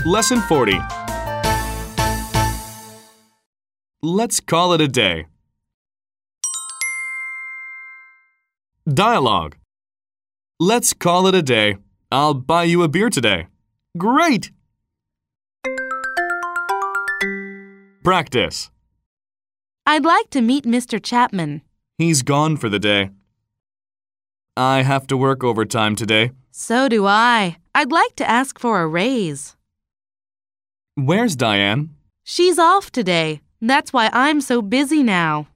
Lesson 40. Let's call it a day. Dialogue. Let's call it a day. I'll buy you a beer today. Great! Practice. I'd like to meet Mr. Chapman. He's gone for the day. I have to work overtime today. So do I. I'd like to ask for a raise. Where's Diane? She's off today. That's why I'm so busy now.